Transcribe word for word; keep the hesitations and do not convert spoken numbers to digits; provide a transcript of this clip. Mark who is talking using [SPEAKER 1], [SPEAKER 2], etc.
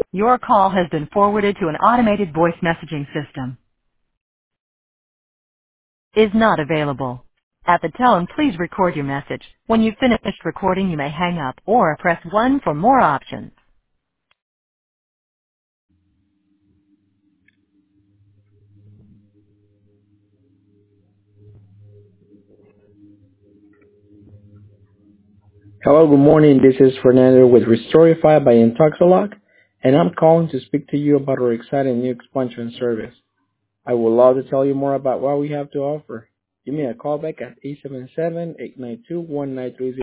[SPEAKER 1] Your call has been forwarded to an automated voice messaging system. Is not available. At the tone, please record your message. When you've finished recording, you may hang up or press one for more options.
[SPEAKER 2] Hello, good morning. This is Fernando with Restorify by Intoxalock, and I'm calling to speak to you about our exciting new expansion service. I would love to tell you more about what we have to offer. Give me a call back at eight seven seven, eight nine two, one nine three zero.